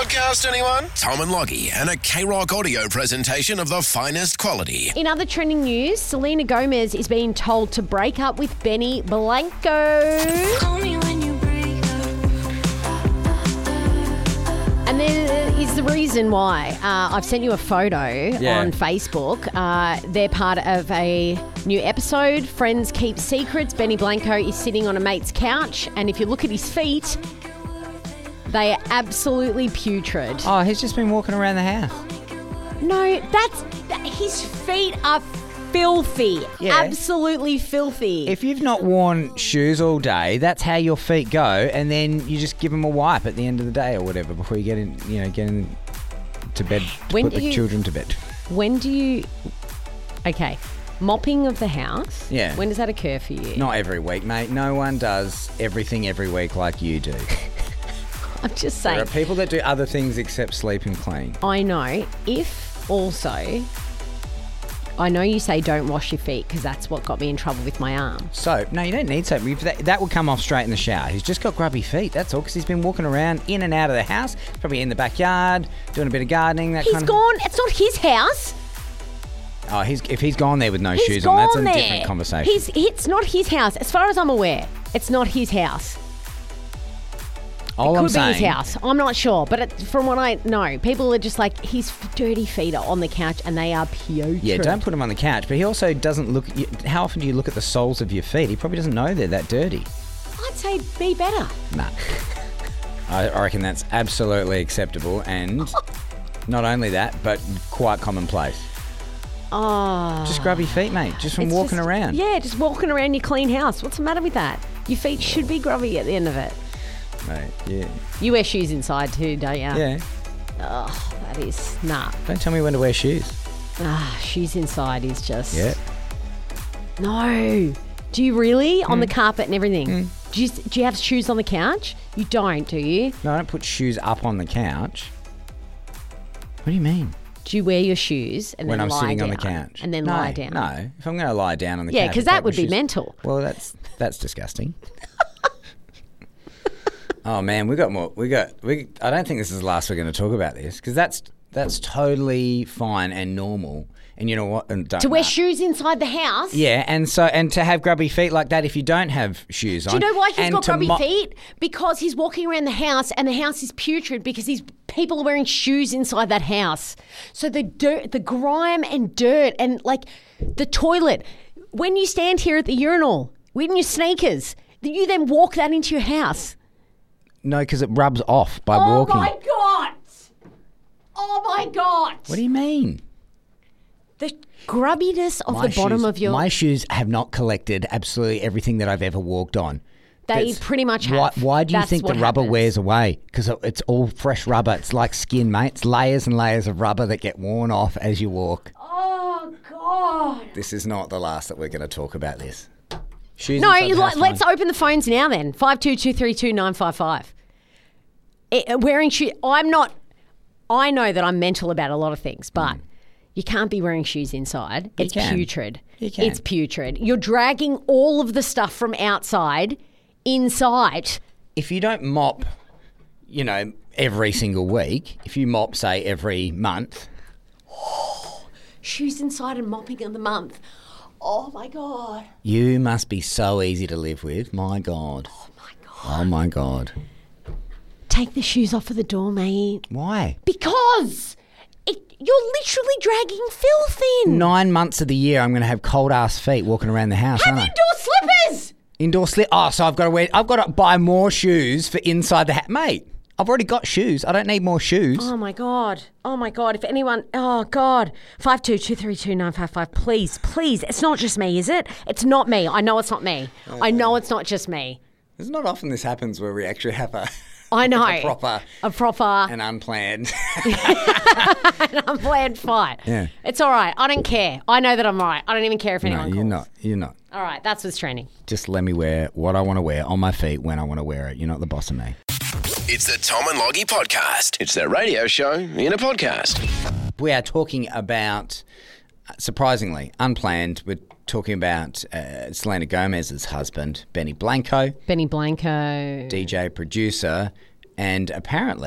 podcast, anyone? Tom and Loggy and a K-Rock audio presentation of the finest quality. In other trending news, Selena Gomez is being told to break up with Benny Blanco. Call me when you break up. And there is the reason why. I've sent you a photo on Facebook. They're part of a new episode, Friends Keep Secrets. Benny Blanco is sitting on a mate's couch, and if you look at his feet, they are absolutely putrid. Oh, he's just been walking around the house. No, his feet are filthy. Yeah. Absolutely filthy. If you've not worn shoes all day, that's how your feet go, and then you just give them a wipe at the end of the day or whatever before you get in to bed to When put do the you- children to bed. When do you... Okay, mopping of the house. Yeah. When does that occur for you? Not every week, mate. No one does everything every week like you do. I'm just There saying. are people that do other things except sleep and clean. I know. If also... I know you say don't wash your feet because that's what got me in trouble with my arm. Soap? No, you don't need soap. That would come off straight in the shower. He's just got grubby feet, that's all, because he's been walking around in and out of the house, probably in the backyard, doing a bit of gardening, He's gone. It's not his house. Oh, if he's gone there with no He's shoes gone on, that's a there. different conversation. It's not his house. As far as I'm aware, it's not his house. All I'm Could be saying, his house. I'm not sure. But from what I know, people are just like, his dirty feet are on the couch and they are putrid. yeah, don't put him on the couch. But he also doesn't look. How often do you look at the soles of your feet? He probably doesn't know they're that dirty. I'd say be better. Nah. I reckon that's absolutely acceptable, and not only that, but quite commonplace. Oh. Just grubby feet, mate. Just from It's walking just- around. Yeah, just walking around your clean house. What's the matter with that? Your feet should be grubby at the end of it. Mate, yeah. You wear shoes inside too, don't you? Yeah. Oh, that is... Nah. Don't tell me when to wear shoes. Shoes inside is just... Yeah. No. Do you really? On the carpet and everything? Do you have shoes on the couch? You don't, do you? No, I don't put shoes up on the couch. What do you mean? Do you wear your shoes and When then I'm lie sitting down? on the couch. And then No, lie down? No. If I'm going to lie down on the Yeah, couch. because I'll that take my would be shoes- mental. Well, that's disgusting. Oh man, we got more. I don't think this is the last we're going to talk about this, because that's totally fine and normal. And you know what? And To wear shoes inside the house? Yeah, and to have grubby feet like that if you don't have shoes on. Do you know why he's and got to grubby feet? Because he's walking around the house and the house is putrid because people are wearing shoes inside that house. So the dirt, the grime and dirt and like the toilet. When you stand here at the urinal in your sneakers, you then walk that into your house. No, because it rubs off by walking. Oh my God! Oh my God! What do you mean? The grubbiness of the bottom of your... My shoes have not collected absolutely everything that I've ever walked on. They pretty much have. Why do you That's think the what rubber happens. wears away? Because it's all fresh rubber. It's like skin, mate. It's layers and layers of rubber that get worn off as you walk. Oh God! This is not the last that we're going to talk about this. Shoes No, inside the house, let's fine. open the phones now then. 52232955. Wearing shoes. I know that I'm mental about a lot of things, but you can't be wearing shoes inside. You It's can. putrid. You can. It's putrid. You're dragging all of the stuff from outside inside. If you don't mop, every single week, if you mop, say, every month, Shoes inside and mopping in the month. Oh my God. you must be so easy to live with. My God. Oh my God. Oh, my God. Take the shoes off of the door, mate. Why? Because you're literally dragging filth in. 9 months of the year, I'm going to have cold-ass feet walking around the house, Have aren't I? indoor slippers. Indoor slip. Oh, so I've got to buy more shoes for inside the house. Mate, I've already got shoes. I don't need more shoes. Oh my God. Oh my God. If anyone, oh God. 52232955. Please. It's not just me, is it? It's not me. I know it's not me. I know it's not just me. It's not often this happens where we actually have I know. a proper and and unplanned. unplanned fight. Yeah. It's all right. I don't care. I know that I'm right. I don't even care if No, anyone calls. you're not. All right. That's what's trending. Just let me wear what I want to wear on my feet when I want to wear it. You're not the boss of me. It's the Tom and Loggy podcast. It's their radio show in a podcast. We are talking about, surprisingly, unplanned. We're talking about Selena Gomez's husband, Benny Blanco, Benny Blanco. DJ, producer, and apparently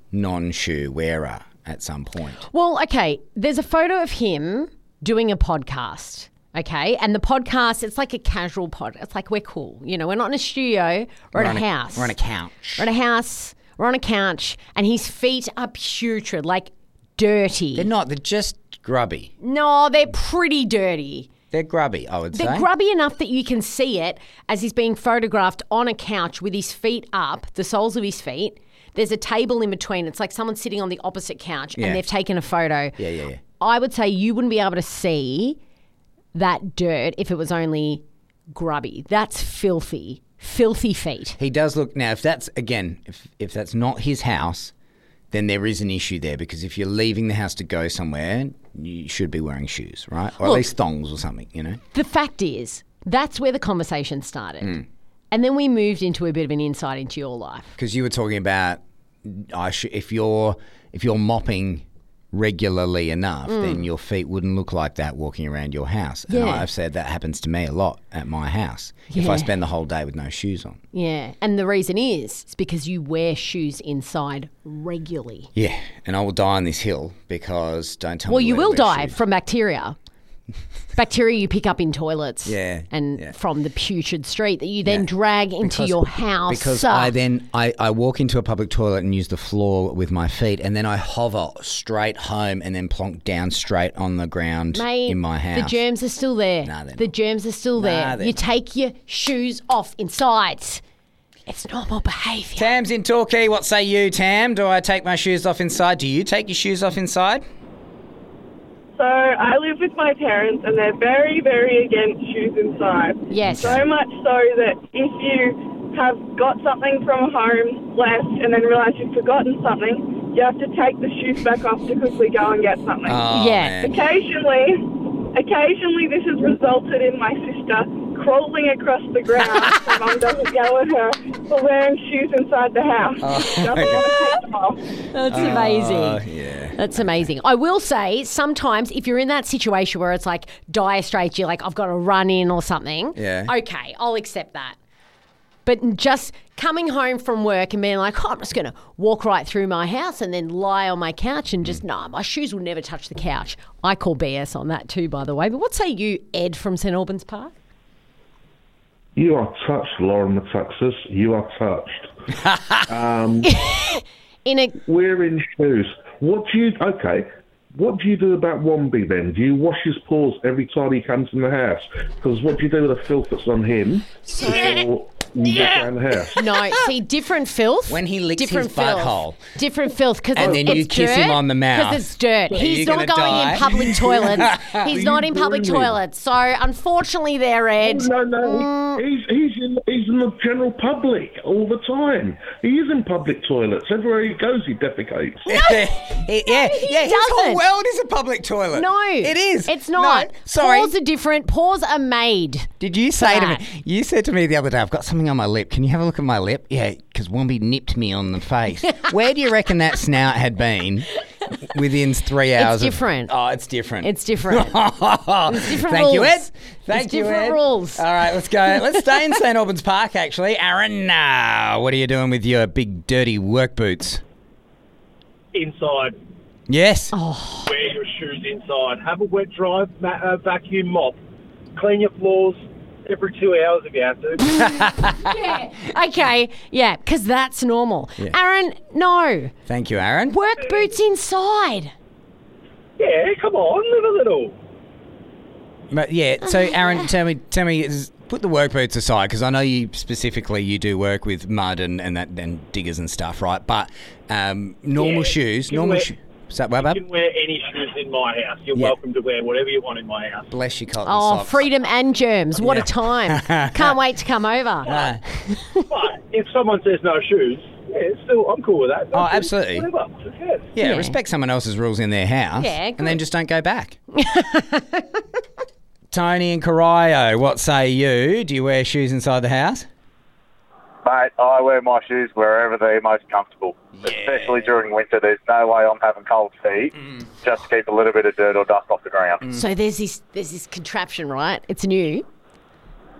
non-shoe wearer at some point. Well, okay, there's a photo of him doing a podcast, okay? And the podcast, it's like a casual pod. It's like we're cool. You know, we're not in a studio. We're at a house. We're on a couch. We're at a house. We're on a couch. And his feet are putrid, like dirty. They're not. They're just grubby. No, they're pretty dirty. They're grubby, I would say. They're grubby enough that you can see it as he's being photographed on a couch with his feet up, the soles of his feet. There's a table in between. It's like someone sitting on the opposite couch Yeah. and they've taken a photo. Yeah. I would say you wouldn't be able to see that dirt if it was only grubby. That's filthy. Filthy feet. He does look now. If that's again, if that's not his house, then there is an issue there because if you're leaving the house to go somewhere, you should be wearing shoes, right? Or at Look, least thongs or something, you know. The fact is, that's where the conversation started. Hmm. And then we moved into a bit of an insight into your life. Because you were talking about if you're mopping regularly enough, then your feet wouldn't look like that walking around your house. And Yeah. I've said that happens to me a lot at my house. If Yeah. I spend the whole day with no shoes on. Yeah. And the reason is, it's because you wear shoes inside regularly. Yeah, and I will die on this hill because don't tell Well, me you where to will wear die shoes. from bacteria. Bacteria you pick up in toilets. Yeah, And yeah. from the putrid street that you then Yeah. drag into your house. Because I walk into a public toilet and use the floor with my feet, and then I hover straight home and then plonk down straight on the ground Mate, in my house. the germs are still there. Nah, they're the not. germs are still Nah, there. they're You not. take your shoes off inside. It's normal behaviour. Tam's in Torquay. What say you, Tam? Do I take my shoes off inside? Do you take your shoes off inside? So I live with my parents and they're very, very against shoes inside. Yes. So much so that if you have got something from home left and then realise you've forgotten something, you have to take the shoes back off to quickly go and get something. Oh, Yeah. man. Occasionally this has resulted in my sister crawling across the ground so Mum doesn't yell at her for wearing shoes inside the house. Doesn't want to take them off. That's amazing. Oh, yeah. That's amazing. I will say, sometimes if you're in that situation where it's like dire straits, you're like, I've got to run in or something. Yeah. Okay, I'll accept that. But just coming home from work and being like, I'm just going to walk right through my house and then lie on my couch and just, my shoes will never touch the couch. I call BS on that too, by the way. But what say you, Ed from St Albans Park? You are touched, Lauren Metaxas. You are touched. Wearing shoes. What do you do about Wombi then? Do you wash his paws every time he comes in the house? Because what do you do with the filth that's on him before you get around the house? No, see, different filth. When he licks different his filth. butthole. Different filth. Because And then you kiss him on the mouth. Because it's dirt. He's you not gonna going die? in public toilets. He's not in public dreaming? toilets. So, unfortunately there, Ed. No. He's in the general public all the time. He is in public toilets. Everywhere he goes, he defecates. Yeah. His whole doesn't. world is a public toilet. No. It is. It's not. No, sorry. Paws are different. Paws are made. Did you say to that. me? You said to me the other day, I've got something on my lip. Can you have a look at my lip? Yeah, because Wombi nipped me on the face. Where do you reckon that snout had been within 3 hours? different. It's different. It's different. It's different Thank you, rules. Ed. Thank you, different Ed. rules. All right, let's go. Let's stay in St Albans Park, actually. Aaron, what are you doing with your big, dirty work boots? Inside. Yes. Wear your shoes inside. Have a wet dry vacuum mop. Clean your floors every 2 hours if you have to. Okay. Yeah, because that's normal. Yeah. Aaron, no. Thank you, Aaron. Work boots inside. Yeah, come on, live a little. But yeah, so Aaron, tell me, put the work boots aside because I know you do work with mud and diggers and stuff, right? But normal Yeah, shoes, you normal wear- shoes. Is that what, You bub? can wear any shoes in my house. You're Yeah. welcome to wear whatever you want in my house. Bless you, cotton Oh, socks. freedom and germs. What Yeah. a time. Can't wait to come over. But if someone says no shoes, I'm cool with that. Oh, absolutely. Whatever. Who cares? Yeah, Yeah. respect someone else's rules in their house. Yeah, and then good. just don't go back. Tony and Corio, what say you? Do you wear shoes inside the house? Mate, I wear my shoes wherever they're most comfortable. Especially during winter, there's no way I'm having cold feet just to keep a little bit of dirt or dust off the ground. So there's this contraption, right? It's new.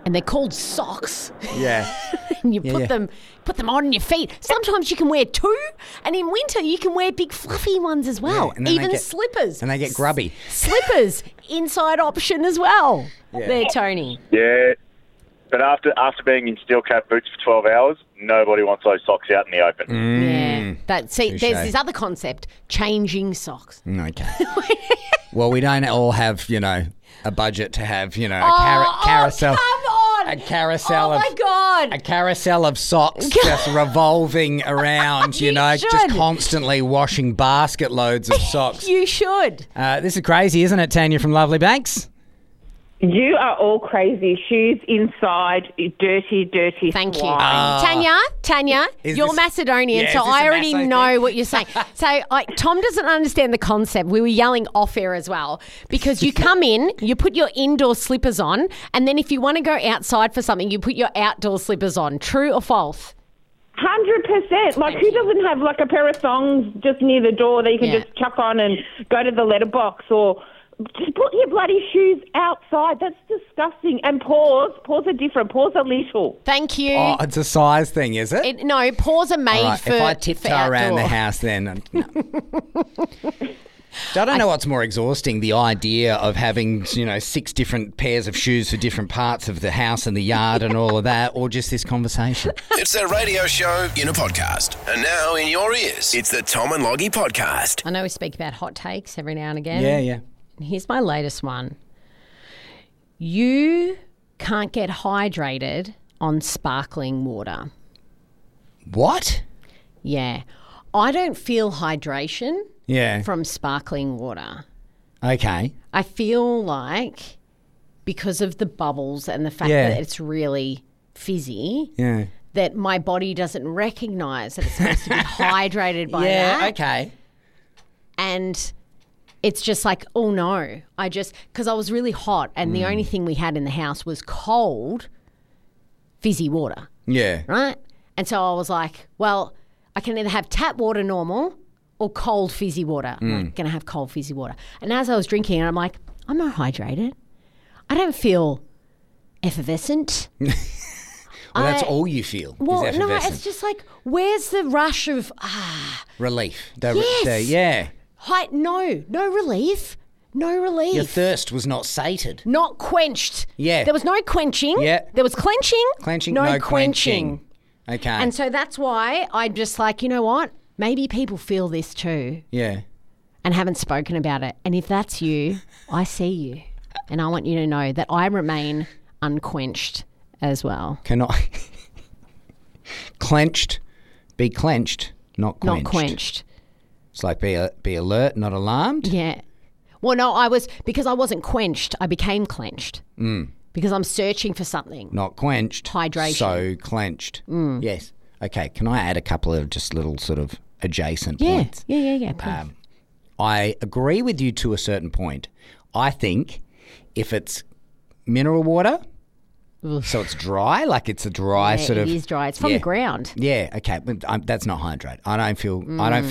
and they're called socks. Yeah. And you Yeah, put them on your feet. Sometimes you can wear 2, and in winter you can wear big fluffy ones as well. Yeah, and then they Even get- slippers. And they get grubby. Slippers, inside option as well. Yeah. There, Tony. Yeah. But after being in steel cap boots for 12 hours, nobody wants those socks out in the open. Yeah. There's Touche. this other concept, changing socks. Okay. Well, we don't all have, a budget to have, a Oh, carousel. come on. A carousel Oh, my God. A carousel of socks just revolving around, You just should. constantly washing basket loads of socks. You should. This is crazy, isn't it, Tanya from Lovely Banks? You are all crazy. Shoes inside, dirty, dirty Thank you. swine. Tanya, Is you're this- Macedonian, Yeah, so is this I a already Maso know thing? what you're saying. So Tom doesn't understand the concept. We were yelling off air as well because you come in, you put your indoor slippers on, and then if you want to go outside for something, you put your outdoor slippers on. True or false? 100%. Like, who doesn't have like a pair of thongs just near the door that you can Yeah. just chuck on and go to the letterbox, or just put your bloody shoes outside? That's disgusting. And paws are different. Paws are little. Thank you. Oh, it's a size thing, is it? No, paws are made All right, for if I for tiptoe around the outdoor. house, then no. So I don't know what's more exhausting, the idea of having 6 different pairs of shoes for different parts of the house and the yard and all of that, or just this conversation. It's their radio show in a podcast. And now in your ears, it's the Tom and Loggy Podcast. I know we speak about hot takes every now and again. Yeah. Here's my latest one. You can't get hydrated on sparkling water. What? Yeah. I don't feel hydration Yeah. from sparkling water. Okay. I feel like because of the bubbles and the fact Yeah. that it's really fizzy, Yeah. that my body doesn't recognize that it's supposed to be hydrated by Yeah, that. okay. And it's just like, oh no, because I was really hot and the only thing we had in the house was cold, fizzy water, Yeah. right? And so I was like, well, I can either have tap water normal or cold fizzy water. I'm like, going to have cold fizzy water. And as I was drinking it, I'm like, I'm not hydrated. I don't feel effervescent. Well, that's I- all you feel Well, is no, effervescent. it's just like, where's the rush of, Relief. Yes. Yeah. no relief. No relief. Your thirst was not sated. Not quenched. Yeah. There was no quenching. Yeah. There was clenching. Clenching, no no quenching. quenching. Okay. And so that's why I'm just like, you know what? Maybe people feel this too yeah. and haven't spoken about it. And if that's you, I see you. And I want you to know that I remain unquenched as well. Can I... Clenched. Be clenched, not quenched. Not quenched. It's like be alert, not alarmed. Yeah. Well, no, because I wasn't quenched, I became clenched. Because I'm searching for something. Not quenched. Hydration. So clenched. Yes. Okay, can I add a couple of just little sort of adjacent Yeah. points? Yeah. Please. I agree with you to a certain point. I think if it's mineral water, so it's dry, like it's a dry Yeah, sort of... it is dry. It's from yeah. the ground. Yeah, okay, but that's not hydrate. I don't feel...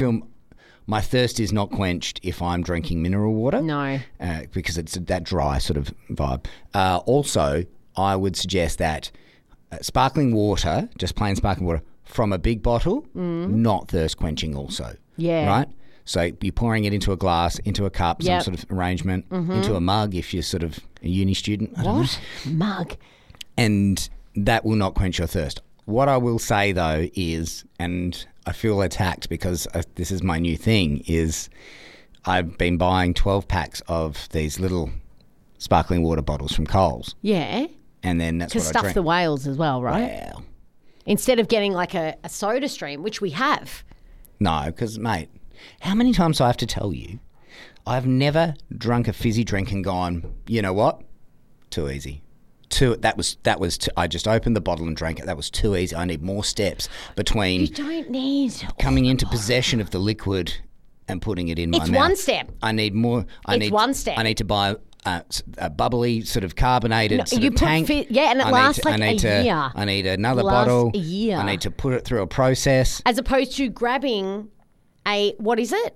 My thirst is not quenched if I'm drinking mineral water. No. Because it's that dry sort of vibe. Also, I would suggest that sparkling water, just plain sparkling water, from a big bottle, not thirst quenching also. Yeah. Right? So you're pouring it into a glass, into a cup, Yep. some sort of arrangement, into a mug if you're sort of a uni student. I don't know. What? Mug. And that will not quench your thirst. What I will say though is, and I feel attacked because this is my new thing, is I've been buying 12 packs of these little sparkling water bottles from Coles. Yeah. And then that's To what I stuff drink. the whales as well, right? Well, Instead of getting like a soda stream, which we have. no, because, mate, how many times do I have to tell you I've never drunk a fizzy drink and gone, you know what? Too easy. I just opened the bottle and drank it. That was too easy. I need more steps between You don't need... coming into possession of the liquid and putting it in my mouth. It's one step. I need more. It's one step. I need to buy a bubbly sort of carbonated No, sort you of put tank. and it lasts like a year. I need another Lasts bottle. a year. I need to put it through a process. As opposed to grabbing what is it?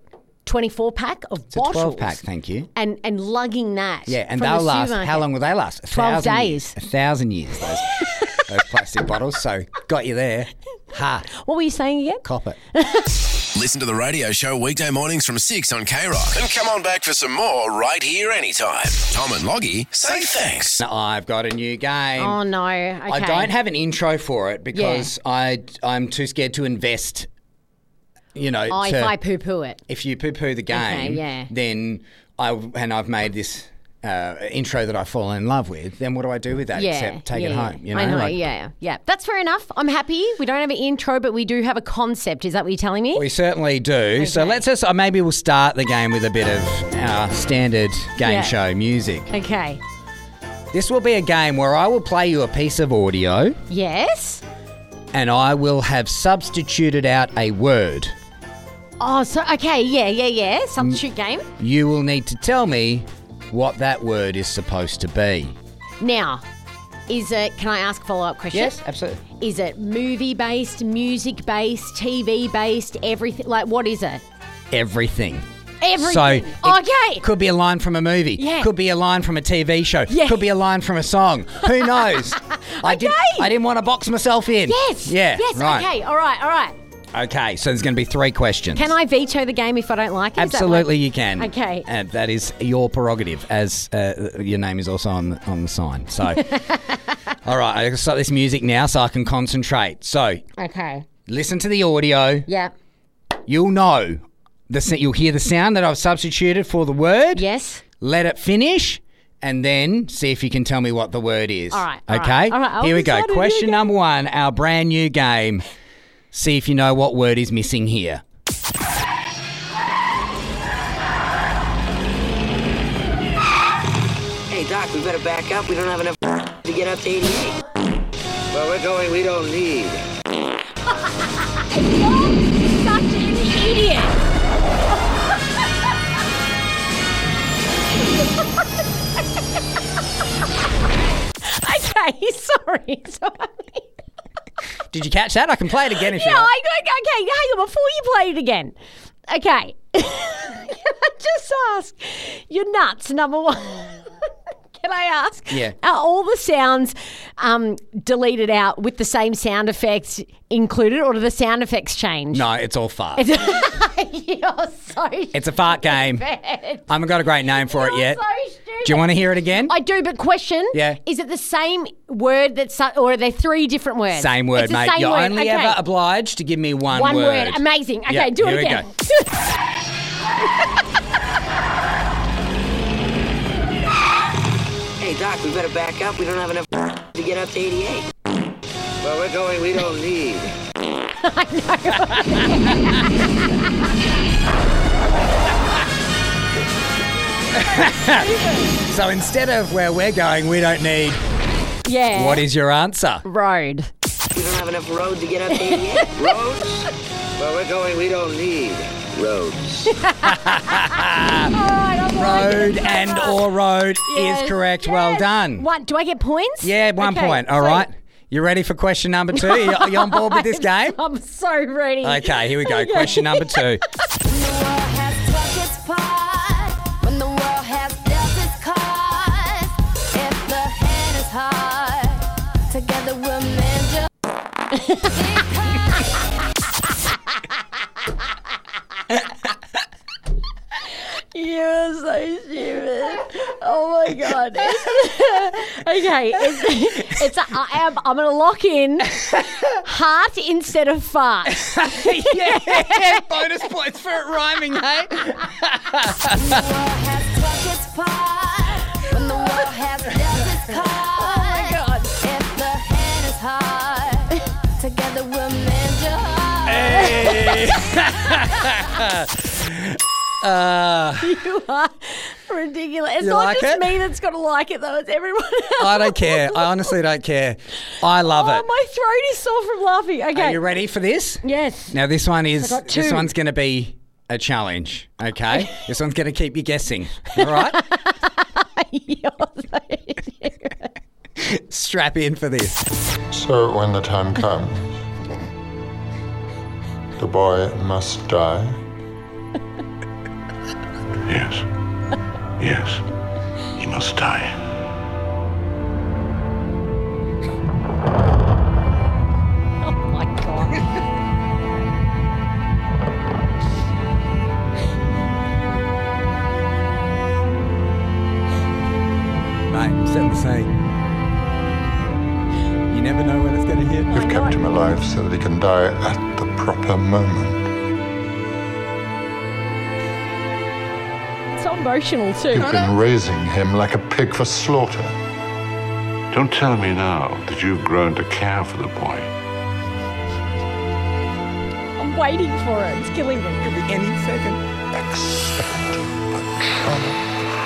24 pack of It's a bottles. 12-pack, thank you. And lugging that. Yeah, and from they'll the last. supermarket. How long will they last? 12 days. Years. 1,000 years, those plastic bottles. So, got you there. Ha. What were you saying again? Cop it. Listen to the radio show weekday mornings from 6 on K-Rock. And come on back for some more right here anytime. Tom and Loggy say thanks. Now, I've got a new game. Oh, no. Okay. I don't have an intro for it because I'm too scared to invest. You know, if I poo-poo it. If you poo-poo the game, yeah. then I've made this intro that I've fallen in love with. Then what do I do with that except take it home? You know, I know, yeah. That's fair enough. I'm happy. We don't have an intro, but we do have a concept. Is that what you're telling me? We certainly do. So let's just maybe we'll start the game with a bit of our standard game show music. Okay. This will be a game where I will play you a piece of audio. Yes. And I will have substituted out a word. Oh, so okay, yeah. Substitute game. You will need to tell me what that word is supposed to be. Now, can I ask a follow-up question? Yes, absolutely. Is it movie-based, music-based, TV-based, everything? Like, what is it? Everything. Everything. So okay. Could be a line from a movie. Yeah. Could be a line from a TV show. Yeah. Could be a line from a song. Who knows? I didn't want to box myself in. Yes. Yeah. Yes. Right. Okay. All right. Okay, so there's going to be 3 questions. Can I veto the game if I don't like it? Absolutely, you can. Okay. And that is your prerogative, as your name is also on the sign. So, all right, I can start this music now so I can concentrate. So, okay. Listen to the audio. Yeah. You'll know. You'll hear the sound that I've substituted for the word. Yes. Let it finish. And then see if you can tell me what the word is. All right. Okay? All right. Here we go. Question number 1, our brand new game. See if you know what word is missing here. Hey, Doc, we better back up. We don't have enough to get up to 88. Well, we're going, we don't need. You're such an idiot. Okay, sorry. Did you catch that? I can play it again if you like. Okay, hang on, before you play it again. Okay. Can I just ask, you're nuts, number 1. Can I ask? Yeah. Are all the sounds deleted out with the same sound effects included, or do the sound effects change? No, it's all fart. You're so It's a fart game. I haven't got a great name for it yet. So stupid. Do you want to hear it again? I do, but question. Yeah. Is it the same word or are there 3 different words? Same word, It's the mate. same You're word. only Okay. ever obliged to give me one word. One word. Amazing. Okay, Yeah, do it here we again. go. Hey, Doc, we better back up. We don't have enough to get up to 88. Well, we're going, we don't need. So instead of where we're going, we don't need. Yeah. What is your answer? Road. We don't have enough road to get up to 88. Roads? Well, we're going, we don't need. Roads. Road and or road Yes, is correct. Well yes. done. What? Do I get points? Yeah, 1 Okay, point. All sweet. right. You ready for question number 2? You on board with this game? I'm so ready. Okay, here we go. Question number 2. When the world has struck its part, when the world has dealt its cards, if the hand is hard, together we'll mend You're so stupid. Oh my god. Okay, I'm going to lock in heart instead of fart. Yeah, bonus points for it rhyming, hey? When the world has struck its part, when the world has dealt its cards, Oh my god. if the hand is hard, together we'll mend your heart. Hey. You are ridiculous. It's You not like just it? me that's got to like it, though. It's everyone else. I don't care. I honestly don't care. I love Oh, it. my throat is sore from laughing. Okay. Are you ready for this? Yes. Now this one is I got 2. this one's going to be a challenge. Okay, this one's going to keep you guessing. All right. You're so stupid. Strap in for this. So when the time comes, the boy must die. Yes. Yes. He must die. Oh my God. Mate, I'm setting the scene. You never know when it's going to hit. We've kept him alive so that he can die at the proper moment. So emotional too. You've been raising him like a pig for slaughter. Don't tell me now that you've grown to care for the boy. I'm waiting for it. It's killing me. Could be any second. Expect the trauma.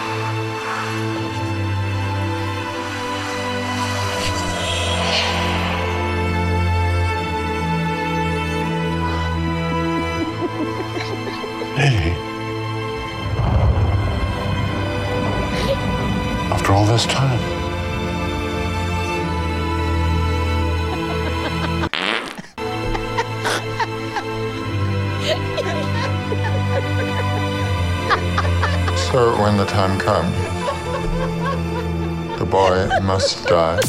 Lily. After all this time. So when the time comes, the boy must die.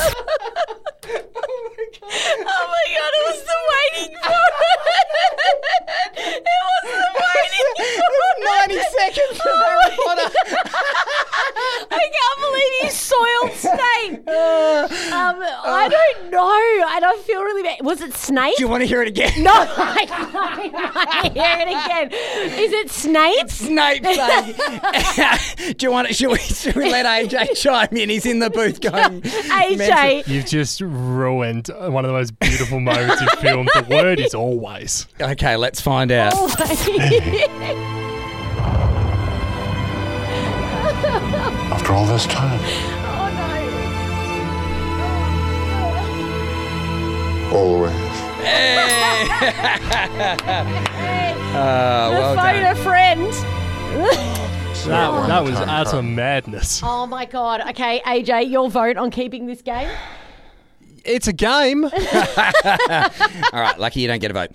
Oh my God, it was the waiting for it. It was the waiting for it. 90 seconds of Harry Potter. I can't believe you soiled Snape. I don't know. I don't feel really bad. Was it Snape? Do you want to hear it again? No, I don't want to hear it again. Is it Snape? Snape saying, do you want it? Should we let AJ chime in? He's in the booth going, AJ. You've just ruined one of the most beautiful moments in film. The word is always. Okay, let's find out. After all this time. Oh no. Always. Well phone done. a friend. That was utter madness. Oh my God. Okay, AJ, your vote on keeping this game? It's a game. All right, lucky you don't get a vote.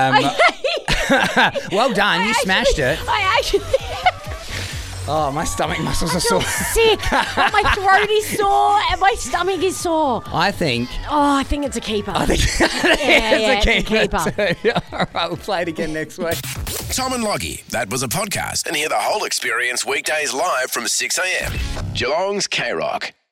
Well done, you smashed it. I actually... Oh, my stomach muscles are feel sore. sick. My throat is sore and my stomach is sore. I think it's a keeper. I think it's a keeper. too. All right, we'll play it again next week. Tom and Loggy, that was a podcast, and hear the whole experience weekdays live from 6 a.m. Geelong's K-Rock.